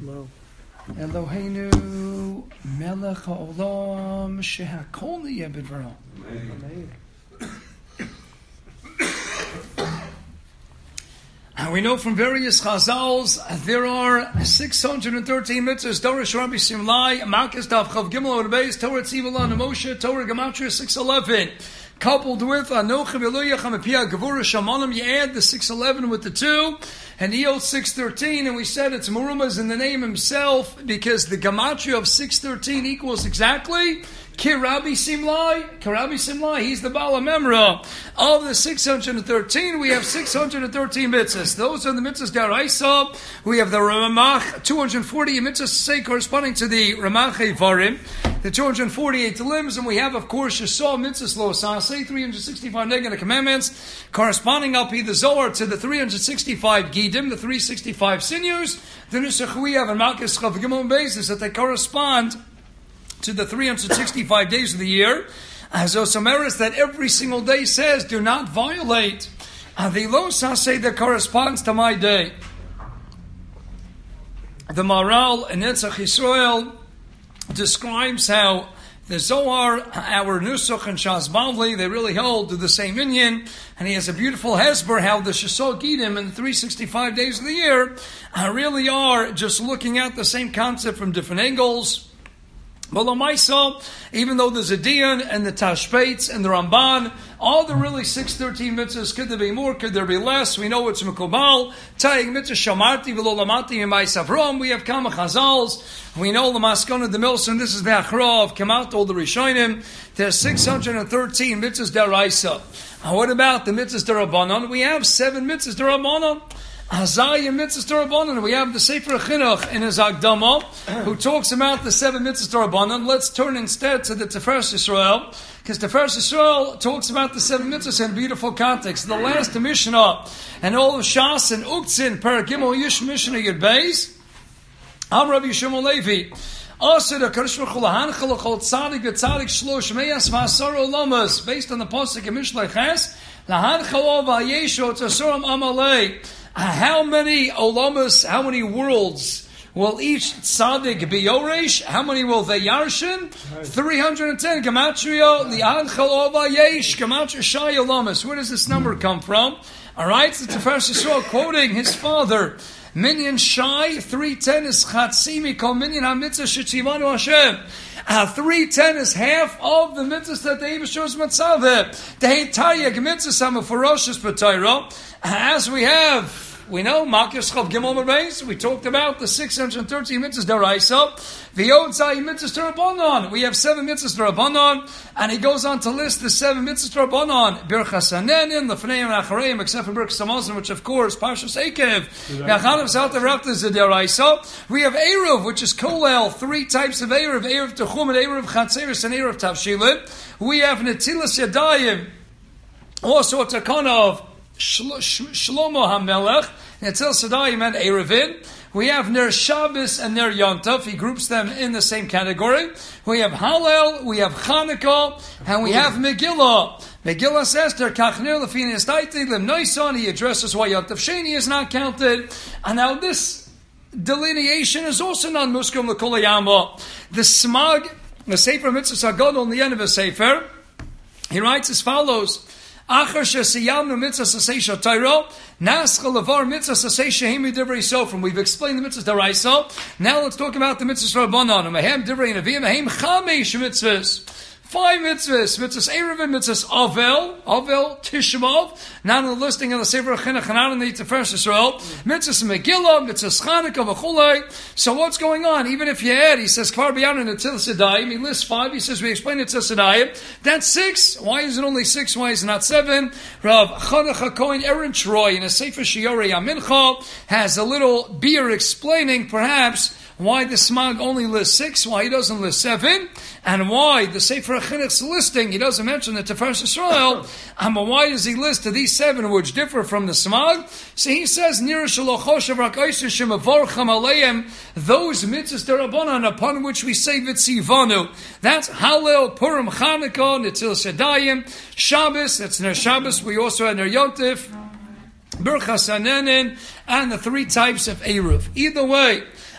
Hello. Eloheinu melech haolam shehakol niyeh b'dvaro. And we know from various chazals there are 613 mitzvahs. Dorish Rabbi Simlai, Malchus Daf Chav Gimel Beis, Torah Tzivulah Nemoshe, Torah Gematria 611. Coupled with Anochi V'Lo Yacham Gevura Shamanim, you add the 611 with the 2, and yields 613, and we said it's Merumas in the name himself, because the Gematria of 613 equals exactly Kirabi Simlai, he's the Baal HaMemra. Of the 613, we have 613 mitzvahs. Those are the mitzvahs Daraisa. We have the Ramach, 240 mitzvahs say corresponding to the Ramach Evarim, the 248 limbs, and we have, of course, Yesod mitzvahs Lo Saseh, 365 negative commandments, corresponding up the Zohar to the 365 Gidim, the 365 sinews. The Nusach we have in Malchus Chav Gimel basis that they correspond to the 365 days of the year. As Osameris that every single day says, do not violate the Lo Saseh that corresponds to my day. The Maral in Netzach Yisrael describes how the Zohar, our Nusach and Shas Bavli, they really hold to the same inyan, and he has a beautiful hesber how the Shesod Gidim in the 365 days of the year really are just looking at the same concept from different angles. But Lamaisa, even though there's a Diyan and the Tashbetz and the Ramban, all the really 613 mitzvahs, could there be more, could there be less? We know it's Mekubal. Tayig mitzvah Shamarti v'lo lamati Yemais Avram. We have Kama Chazals. We know the Maskana de Milson. This is the Achra of Kamat all the Rishonim. There's 613 mitzvahs Daraisa. What about the mitzvahs Darabanan? We have 7 mitzvahs Darabanan. Hazaya mitzvahs Darabanan. We have the Sefer Chinuch in his Agdama, who talks about the 7 mitzvahs Darabanan. Let's turn instead to the Tiferes Yisrael, because Tiferes Yisrael talks about the 7 mitzvahs in beautiful context. The last Mishnah and all of Shas and Uktzin per Gimel Yish Mishnah Yud Beis. Am Rabbi Shimon Levi. Also, the Kadosh Baruch Hu lahanchal l'chol tzadik v'tzadik shlosh meyas v'asar olamas, based on the pasuk in Mishlei Ches, lahanchal v'ayesho tzasoram amalei. How many olamas, how many worlds will each tzaddik be yoresh? How many will they yarshin? 310. Gematria li'anchal ova yesh. Gematria shai olamas. Where does this number come from? All right, so the Tiferes Yisrael quoting his father. Minyan shai 310 is chatzimi kol minyan hamitzvah shetzivanu Hashem. 310 is half of the mitzvahs that the Eibusher is matzaveh. The entire mitzvahs hamaforoshes b'Torah. As we know, Malchus Chav Gimel Beis, we talked about the 613 mitzvahs Daraisa, the Yodzai mitzvahs Darabanan. We have 7 mitzvahs Darabanan, and he goes on to list the 7 mitzvahs Darabanan. Birchas Hanenim, Lefneim and Achareim, except for Birchas Hamazon, which of course, Parshas Ekev, Yachanav Salta Rafta is the Daraisa. We have Eruv, which is Kolel, 3 types of Eruv, Eruv Techum, and Eruv Chatzeris, and Eruv Tavshilin. We have Netilas Yadayim, also a takana of Shlomo HaMelech, Netzel Sadayim and Erevin. We have Ner Shabbos and Ner Yontav. He groups them in the same category. We have Hallel, we have Chanukah, and we have Megillah. Megillah says, Der Kachner Lefini Estaiti Lim Noisan. He addresses why Yontav Sheni is not counted. And now this delineation is also non-muskim l'kolayama. The Smag, the Sefer Mitzvah Sagod on the end of the Sefer, he writes as follows. Achar shesiyamnu mitzvah sasei shatayro, naschal levar mitzvah sasei shehimi divrei sofrim. We've explained the mitzvahs daraisa. Now let's talk about the mitzvahs rabbanon. Mehem divrei neviim, mehem chamesh mitzvahs. 5 mitzvahs. Mitzvahs Erevin, mitzvahs Avel, Tishmav, not on the listing of the Sefer Chinuch, and not on the Tiferes Yisrael. Mitzvahs Megillah, mitzvahs Chanukah, v'chulei. So what's going on? Even if you add, he says, Kvar b'yanu Netilas Yadayim, he lists 5, he says, we explain Netilas Yadayim. That's 6. Why is it only 6? Why is it not 7? Rav Chanukah Cohen Aaron Troy, in a Sefer Shiorei Amincha, has a little beer explaining, perhaps, why the Smag only lists 6, why he doesn't list 7, and why the Sefer HaChinuch's listing, he doesn't mention the Tiferes Yisrael, but why does he list these 7 which differ from the Smag? So he says, Nira Shalachoshav Rakaisu Shemavorcham Aleim, those mitzvahs derabanan upon which we say Vitzivanu. That's Hallel, Purim, Chanukah, Netilas Yadayim, Shabbos, that's Ner Shabbos, we also had Ner Yontif, Birchas Hanenin, and the 3 types of Eruv. Either way,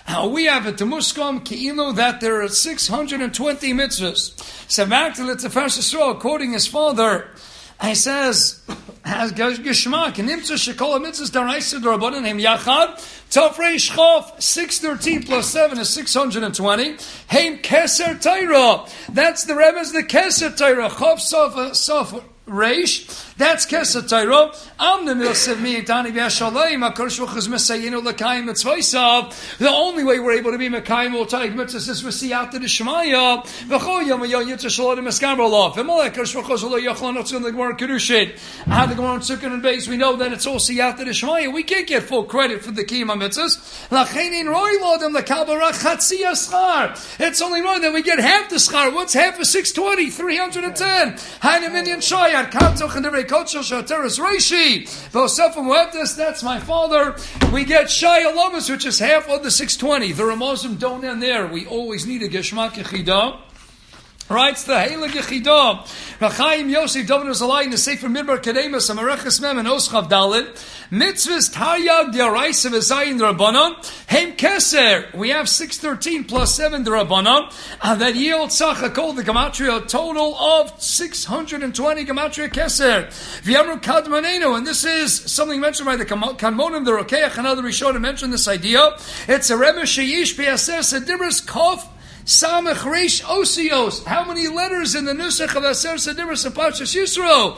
We have it to Muskam Ki'ilu that there are 620 mitzvahs. So back to the Tiferet Yisrael, quoting his father, he says, has Geshmak, Nimtza Shekola Mitzvahs Daraisa Darabanan Hem Yachad, Tafrei Shchof, 613 plus 7 is 620. Hem Keser Taira, that's the Rebbe's, the Keser Taira, Chof Sof Reish, that's Keser Taira. Am the Milsev Mi'itani V'Yashalayim, HaKadosh Baruch Hu is Mesayinu L'Kayim Mitzvaysav. The only way we're able to be Mekayim L'Tayim Mitzvahs is with Siyata D'Shmaya. V'cho Yom Yom Yitzah Shalot Meskabra Lov. V'molech HaKadosh Baruch Hu Zolo Yochlan Otzon the Gemara Kedushin. How the Gemara Tzukkan and Beis, we know that it's all Siyata D'Shmaya. We can't get full credit for the Kiyam Mitzvahs. L'chein Roi Lodem L'Kal Barach Chatzi Aschar. It's only wrong that we get half the schar. What's half of 620? 310. Hainu Minyan Shayat Kamtoch and Devrei Kotzol Shateres Reishi. V'osefim Mu'etes, that's my father. We get Shai Alamas, which is half of the 620. The Ramazim don't end there. We always need a Geshmak Yechidah. Writes the Heilig Yechidah. Rachaim Yosef David Zalai in the Sefer Midbar Kedemus Amareches Mem and Oschav Dalit. Mitzvahs Taryag D'Araisa V'Zayin D'Rabbanan. Hem Keser. We have 613 plus 7 D'Rabbanan. And that yields Sachakol, the Gematria, a total of 620 Gematria Keser. V'yamru Kadmanenu. And this is something mentioned by the Kanmonim, the Rokeach, and other Rishonim mentioned this idea. It's a Rebbe Sheyish B'Yaser Sedibris Kof Samech Reish Osios. How many letters in the Nusach of Aser Sedibris of Parshas Yisro?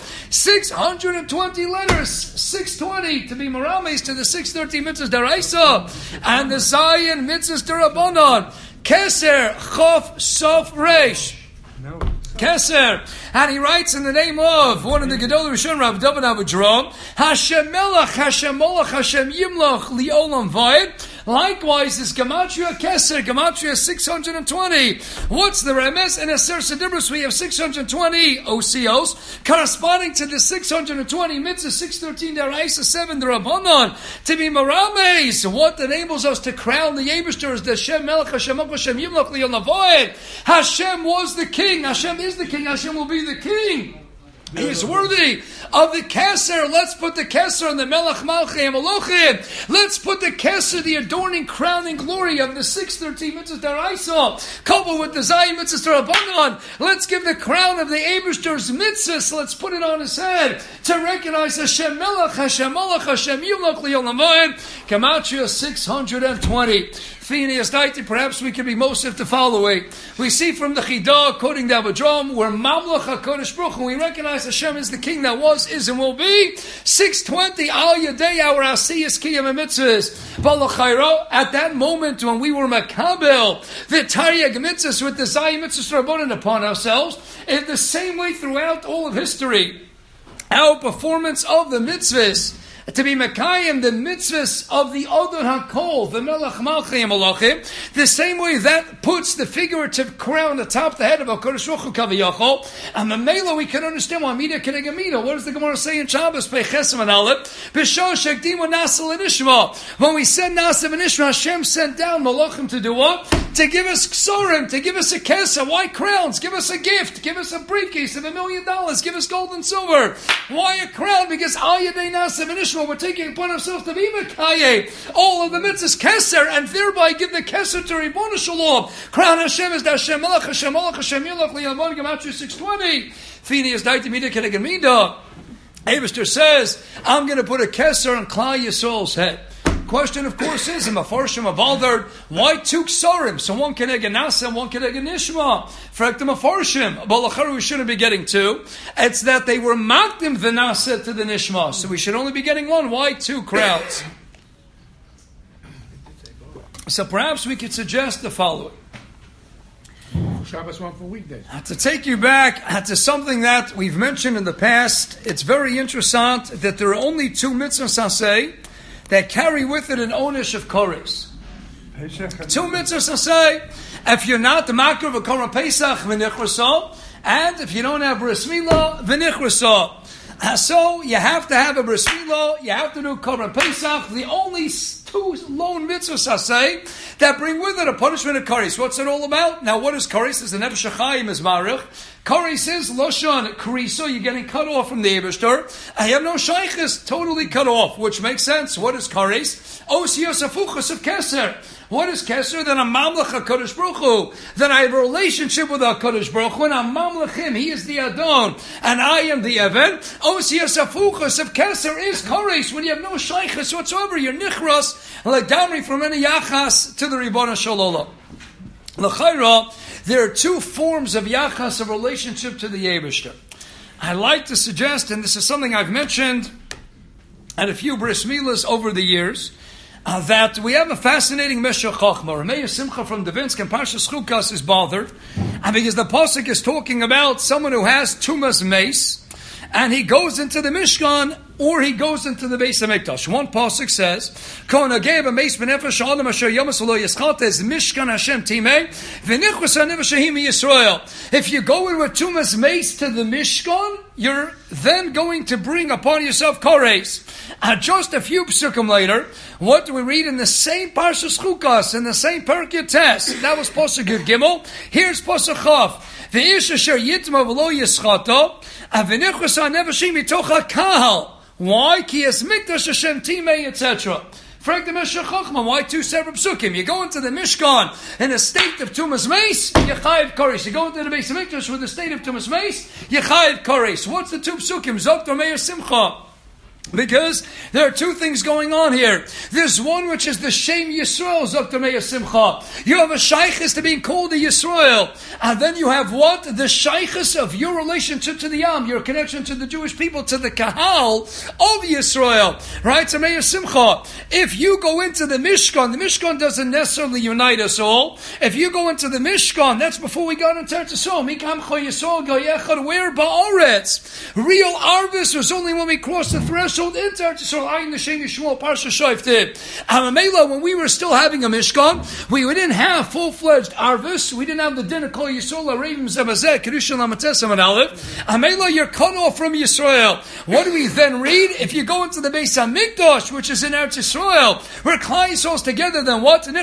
620 letters. 620 to be Marames to the 613 mitzvahs Daraisa and the Zion mitzvahs Darabanan. Keser Chof Sof Reish. No. Keser, and he writes in the name of one of the Gedolei Rishon, Rav David Abujaram, Hashem Melech, Hashem Molech, Hashem Yimloch, Liolam Vayed. Likewise, this Gematria Keser, Gematria 620. What's the remes? In Aser Sedibros, we have 620 OCOs, corresponding to the 620 mitzvahs, 613 Daraisa, 7 D'Rabbanan, to be Marames. What enables us to crown the Eibishter is the Hashem Melech, Hashem Molech, Hashem Yimloch, Liolam Vayed. Hashem was the king, Hashem is the king, Hashem will be the king. He is worthy of the Keser. Let's put the Keser on the Melech Malchei Molochim. Let's put the Keser, the adorning, crowning glory of the 613 mitzvahs Daraisa, coupled with the Zayin mitzvahs Darabanan. Let's give the crown of the Eibishter's mitzvahs. Let's put it on his head to recognize Hashem Melech, Hashem Malach, Hashem Yimloch Liolam Vayed. Gematria 620. Phineas Daiti, perhaps we could be Mosif to follow it. We see from the Chidah, quoting the Abadram, we're Mamlech HaKadosh Baruch Hu, we recognize Hashem is the king that was, is, and will be. 620, Al Yadei, our Asiyas Kiyam and Mitzvahs. Balachayro, at that moment when we were Makabel, the Taryag Mitzvahs with the Zayin Mitzvahs Rabbanan upon ourselves, in the same way throughout all of history, our performance of the mitzvahs, to be Mekayim, the mitzvahs of the Adon HaKol, the Melech Malchei Malachim, the same way that puts the figurative crown atop the head of HaKadosh Baruch Hu Kaviyachol, and the Mela we can understand why Mida Keneged Mida. What does the Gemara say in Shabbos, Peichesem and Aleph? B'shah Shekdimu Nasel and Ishma. When we sent Nasel and Ishma, Hashem sent down Malachim to do what? To give us ksorim, to give us a kesa, white crowns, give us a gift, give us a briefcase of $1 million, give us gold and silver. Why a crown? Because Al Yadei Nasel and Ishma, we're taking upon ourselves to be Mekaye, all of the mitzvahs Keser, and thereby give the Keser to Ribbon Shalom. Crown Hashem is the Hashem Melech, Hashem Molech, Hashem Yilach, Liyamon, Gematria 620. Phineas Daiti Mida Keneged Mida. Eibishter says, I'm going to put a Keser on Klal Yisrael's head. Question, of course, is Mafarshim of Aldard, why two ksarim? So one Keneged Nasa and one Keneged Nishma. Frekta Mafarshim. Balachar, we shouldn't be getting two. It's that they were makdim the Nasa to the Nishma. So we should only be getting one. Why two crowds? So perhaps we could suggest the following. Shabbos one for weekdays. To take you back to something that we've mentioned in the past, it's very interesting that there are only two mitzvahs saseh that carry with it an onish of kores. Two mitzvahs saseh. If you're not the makar of a korban pesach, v'nichrasa, and if you don't have bris milah, v'nichrasa. So you have to have a bris milah, you have to do korban pesach. The only two lone mitzvahs saseh that bring with it a punishment of kares. What's it all about? Now, what is kares? As the Nefesh HaChaim is marich. Kares is Lashon Kriso, you're getting cut off from the Eibishter. I have no shaykhis, totally cut off, which makes sense. What is Kares? Osios Afuchas of Keser. What is Keser? Then I'm Mamlech HaKadosh Baruch Hu. Then I have a relationship with HaKadosh Baruch Hu, and I'm Mamlech Him. He is the Adon, and I am the Eved. Osias Afuchas of Keser is Kores. When you have no Shaychus whatsoever, you're Nichras, like downing from any Yachas to the Ribbon Shalom. L'chayra, there are two forms of Yachas, of relationship to the Yebishter. I like to suggest, and this is something I've mentioned at a few bris milas over the years, that we have a fascinating Meshach Chochmah. Rameya Simcha from Davinsk and Parshas Chukas is bothered, and because the pasuk is talking about someone who has Tumas Mace, and he goes into the Mishkan, or he goes into the Beis HaMikdash. One pasuk says, "Kon ageva meis benefesh adam asher yomas lo yischat es Mishkan Hashem timei v'nichus hanefeshahim Yisrael." If you go in with Tumas Mace to the Mishkan, you're then going to bring upon yourself Kores. Just a few psukim later, what do we read in the same Parshas Chukas, in the same Perek Tes? That was pasuk Yud Gimel. Here's pasuk Chav. V'ish asher yitma v'lo yischato v'nichus hanefeshahim mitoch hakahal. Why? Ki es mikdash Hashem timei, etc. Frag the Meshach Chochmah. Why two separate psukim? You go into the Mishkan in a state of Tumas Mace, you chayiv Kores. You go into the Beis HaMikdash with a state of Tumas Mace, you chayiv Kores. What's the two psukim? Zok Rameya Simcha. Because there are two things going on here. There's one which is the Shem Yisrael, Zok Rameya Simcha. You have a shaychus to being called a Yisrael. And then you have what? The shaychus of your relationship to the Yam, your connection to the Jewish people, to the Kahal of Yisrael. Right? Rameya Simcha. If you go into the Mishkan doesn't necessarily unite us all. If you go into the Mishkan, that's before we got into Eretz Yisrael. Mikam Cho Yisrael Goyechad, where Ba'aretz. Real Arvis was only when we crossed the threshold into Eretz Yisrael. Ayin L'Shem Yishmael Parsha Shoftim. Amamela, when we were still having a Mishkan, we didn't have full-fledged Arvis. We didn't have the dinner called Yisrael Ravim Zemazeh Kedushin Lamatesam and Aleph. Amamela, you're cut off from Yisrael. What do we then read? If you go into the Beis HaMikdash, which is in Eretz Yisrael, where Klal Yisrael's together, then what? Then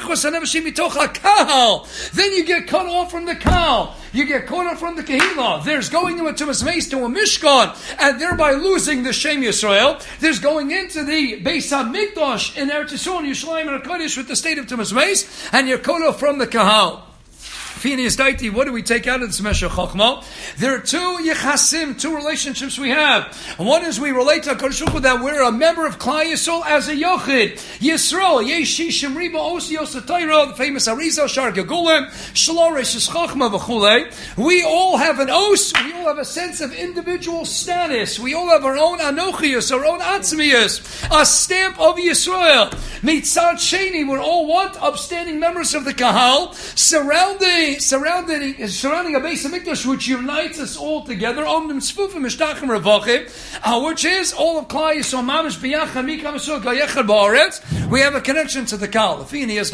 you get cut off from the Kahal. You get caught up from the Kehillah. There's going into Tumas Mace to a Mishkan, and thereby losing the Shem Yisrael. There's going into the Beis HaMikdash in Eretz Yisrael, Yerushalayim and HaKodesh with the state of Tumas Mace, and you're caught off from the Kahal. Phineas Daiti, what do we take out of this Meshach Chochmah? There are two Yechasim, two relationships we have. One is we relate to HaKadosh Baruch Hu that we're a member of Klal Yisrael as a Yochid. Yisrael, Yeshi Shemriba Osi Osatayra, the famous Arizal Shar Gegulim, Shaloresh Chochmah V'chulei. We all have an os, we all have a sense of individual status. We all have our own Anochius, our own Atzmius, a stamp of Yisrael. Mitzad Sheni, we're all what? Upstanding members of the Kahal, surrounding a Beis HaMikdash which unites us all together, which is all of Klal Yisrael, Mamish B'yachad Mikam Yisrael Gayechad Ba'aretz. We have a connection to the Kahal.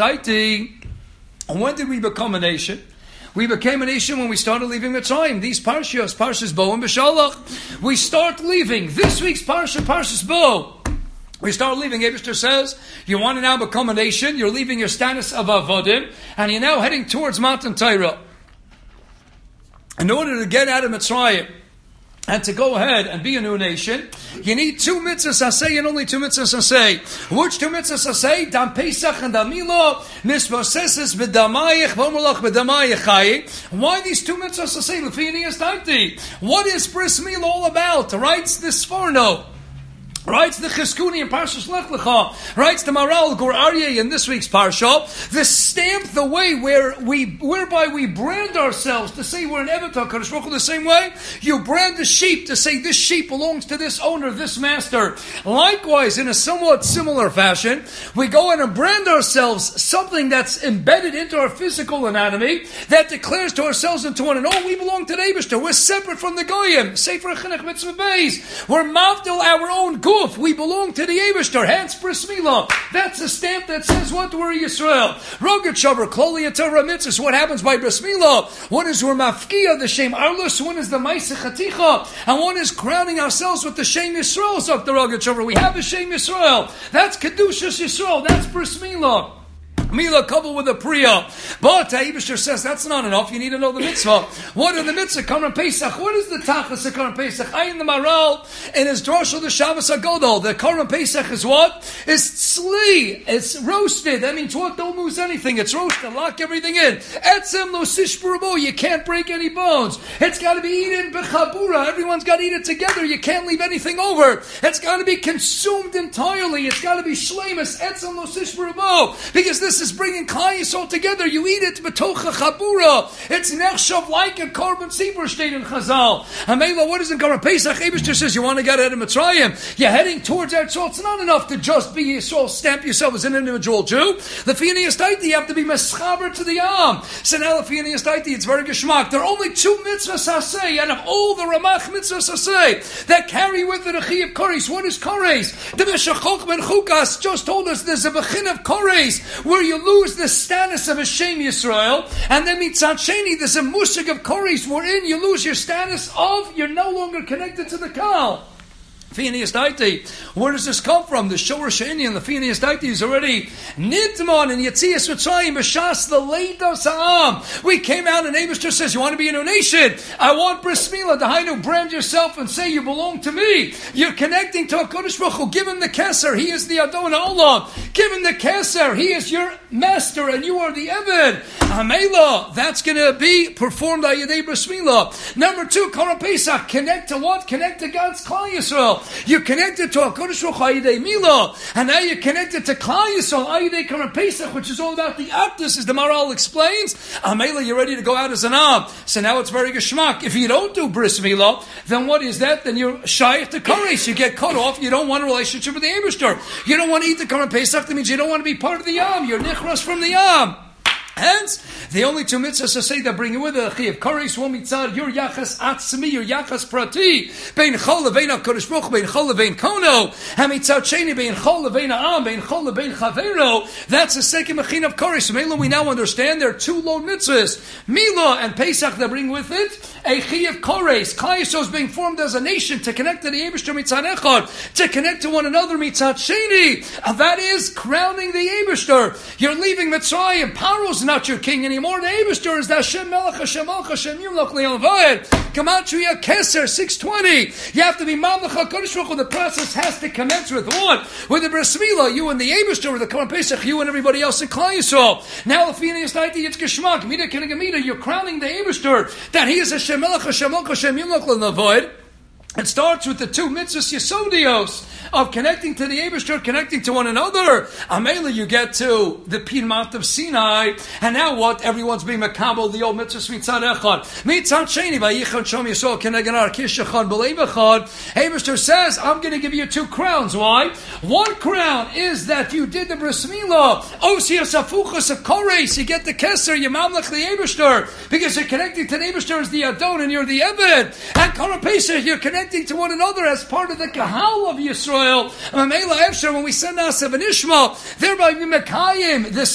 When did we become a nation? We became a nation when we started leaving Mitzrayim. These Parshas Bo and B'Shalach. We start leaving. This week's Parshas Bo. We start leaving. Eibishter says, you want to now become a nation, you're leaving your status of Avodim, and you're now heading towards Matan Torah. In order to get out of Mitzrayim, and to go ahead and be a new nation, you need two mitzvahs asay and only two mitzvahs asay. Which two mitzvahs asay? Dam Pesach and Dam Milo, misposeses b'damayich, v'omolach b'damayich. Why these two mitzvahs asay? L'finias Daiti. What is Bris Milah all about? Writes this Sforno. Writes the Chizkuni in Parshas Lech Lecha. Writes the Maral Gur Aryeh in this week's Parsha. The stamp, the way whereby we brand ourselves to say we're an Eved HaKadosh Baruch Hu the same way. You brand the sheep to say this sheep belongs to this owner, this master. Likewise, in a somewhat similar fashion, we go in and brand ourselves something that's embedded into our physical anatomy that declares to ourselves and to one another, we belong to the Eibishter. We're separate from the Goyim. Sefer Chinuch Mitzvah Beis. We're mavdil our own guf. We belong to the Eibishter. Hence Bris Milah. That's a stamp that says what? We're Yisrael. Rogat Shavar, Kloli Torah Mitzvahs. What happens by Bris Milah? One is we're mafkia, the Shem Arlus. One is the Maisa Chaticha. And one is crowning ourselves with the Shem Yisrael. So the Rogat Shavar. We have a Shem Yisrael. That's Kedushas Yisrael. That's Bris Milah. Mila coupled with a Priya. But Eibishter says that's not enough. You need to know the mitzvah. What are the mitzvah? Korban Pesach. What is the tachlis of Korban Pesach? Ayin the Maral in his Drosh the Shabbos HaGodol. The Korban Pesach is what? It's tzli. It's roasted. That means what? Don't lose anything. It's roasted. Lock everything in. Etzem lo sishburabo. You can't break any bones. It's got to be eaten b'chabura. Everyone's got to eat it together. You can't leave anything over. It's got to be consumed entirely. It's got to be shleimus. Etzem lo sishburabo. Because this is bringing Klal Yisrael together. You eat it b'tocha chabura. It's nechshav like a korban tzibur state in Chazal. Hamela, what is in Korban Pesach? Eibishter says you want to get out of Mitzrayim. You're heading towards Eretz Yisrael. It's not enough to just be Yisrael, stamp yourself as an individual Jew. The Fiyani Estaiti, you have to be meschaber to the Am. So now the Fiyani Estaiti, it's very geschmack. There are only 2 mitzvahs hasei, and of all the Ramach mitzvahs hasei that carry with it a chiyuv koris. What is koris? The Meshachok ben Chukas just told us there's a bechin of koris where you lose the status of a Shem Yisrael, and then mitzat sheni there's a musig of koris wherein you lose your status of you're no longer connected to the Kal. Phineas Daiti. Where does this come from? The Shor Sheni and the Phineas Daiti is already Nidman and Yetzias Mitzrayim B'Shas the Leida Sa'am. We came out and Eibishter says, you want to be in a nation? I want Bris Milah. Dahainu, brand yourself and say you belong to me. You're connecting to HaKadosh Baruch Hu. Give him the Keser. He is the Adon HaOlam. Give him the Keser. He is your master and you are the Eved. Hamela. That's going to be performed by Yedei Bris Milah. Number 2, Korban Pesach. Connect to what? Connect to God's Klal Yisrael. You're connected to HaKadosh Baruch Hu Ayidei Milah, and now you're connected to Klal Yisrael Ayidei Korban Pesach, which is all about the Akdus, as the Maral explains. Amela, you're ready to go out as an Am. So now it's very geschmack. If you don't do Bris Milah, then what is that? Then you're Shayach to Koresh. You get cut off. You don't want a relationship with the Eibishter. You don't want to eat the Korban Pesach. That means you don't want to be part of the Am. You're nichras from the Am. Hence, the only 2 mitzvahs to say that bring you with it, Chiyav Koris, one mitzvah, your yachas atzmi, your yachas prati, bein chol levein HaKadosh Baruch Hu, bein chol levein kono, hamitzad sheni, bein chol levein ha'am, bein chol levein chavero. That's the second mechin of Koris. Mela, we now understand there are 2 low mitzvahs, Milah and Pesach that bring with it a Chiyav Koris. Klal Yisrael is being formed as a nation to connect to the Eibishter mitzad echad, to connect to one another mitzad sheni. That is crowning the Eibishter. You're leaving Mitzrayim. Paro's not your king anymore. The Eibishter is the Hashem Melech, Hashem Malch, Hashem Yimloch Le'al Vayed. Gematria Keser 620. You have to be Mamlech HaKadosh Baruch Hu. The process has to commence with what? With the Bris Milah, you and the Eibishter, with the Korban Pesach, you and everybody else in Klal Yisrael. Now, the Phineas Daiti, it's Geschmack. Mida Kenega, you're crowning the Eibishter that he is Hashem Melech, Hashem Malch, Hashem Yimloch Le'al Vayed. It starts with the 2 mitzvahs Yesodios of connecting to the Eibishter, connecting to one another. Amela, you get to the Pinmat of Sinai, and now what? Everyone's being makabel the old mitzvahs mitzad echad. Mitzad sheni vayichad shom yisol keneganar kish echad b'leiv echad. Eibishter says, I'm going to give you 2 crowns. Why? 1 crown is that you did the Bris Milah. Osias afuchas of Kores. You get the Keser, you mamlech the Eibishter, because you're connecting to the Eibishter as the Adon and you're the Eved. And Korban Pesach, you're connecting to one another as part of the Kahal of Yisrael. When we send Asav and Ishmael, thereby we Mekayim, the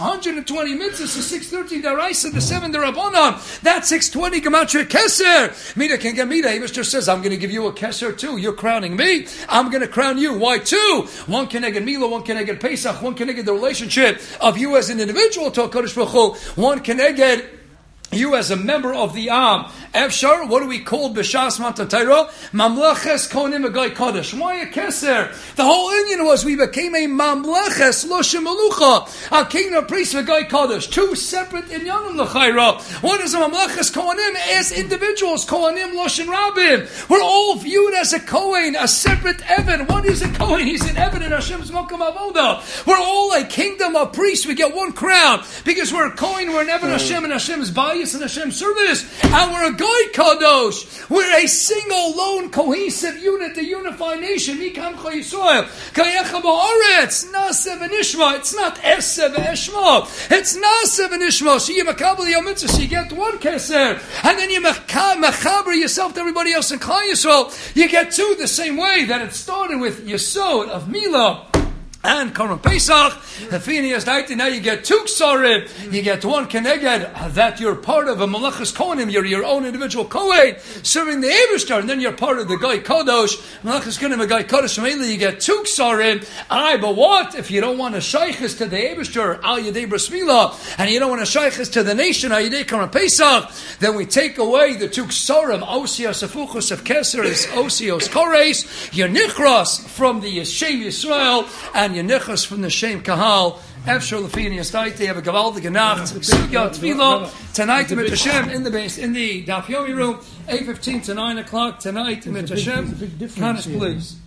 620 mitzvahs, the 613 Daraisa, the 7 Darabonon, that 620 Gematria Keser. Mida can get Mida. Eibishter says, I'm going to give you a Keser too. You're crowning me. I'm going to crown you. Why 2? One connected Milah, one connected Pesach, one connected the relationship of you as an individual to HaKadosh Baruch Hu, one connected you as a member of the Am. Efshar, what do we call B'Shas Matan Torah? Mamleches Kohanim V'Gai Kodesh. Why a Keser? The whole Indian was we became a Mamleches Loshem Melucha, a kingdom of priests V'Gai Kodesh. 2 separate Inyanim L'Chayra. One is a Mamleches Kohanim as individuals, Kohanim Loshem Rabim. We're all viewed as a Kohen, a separate Evan. What is a Kohen? He's an Evan in Hashem's Mokum Avoda. We're all a kingdom of priests. We get 1 crown because we're a Kohen, we're an Evan Hashem and Hashem's bias and Hashem's service, and we're a Goy Kadosh. We're a single, lone, cohesive unit, a unified nation. Mikam Chol Yisrael, Kayecha Ba'aretz, Nasev and Ishma. It's not Esev and Ishma. It's Nasev and Ishma. So you makabel Yom Mitzvah, so you get 1 Keser, and then you mechaber yourself to everybody else in Klal Yisrael. You get 2 the same way that it started with Yesod of Milah. and Korban Pesach. Now you get 2 ksarim. You get 1 keneged that you're part of a Malachas Kohanim. You're your own individual Kohen serving the Eibishter, and then you're part of the Goy Kodosh. Malachas Kohanim, a Goy Kodosh. Mainly you get 2 ksarim. But what if you don't want to shaykhis to the Eibishter Al Yedei Bris Milah, and you don't want to shaykhis to the nation Al Yedei Korban Pesach? Then we take away the 2 ksarim. Osios Afuchos of Keser is Osios Kores. You're nichras from the Yeshem Yisrael, and Yenichas from the Shem Kahal. Efshar Lefini Astaiti have a Gavaldige Nacht. Sugya Tefillah tonight in Hashem in the base in the Daf Yomi room, 8:15 to 9 o'clock tonight in Hashem. Please.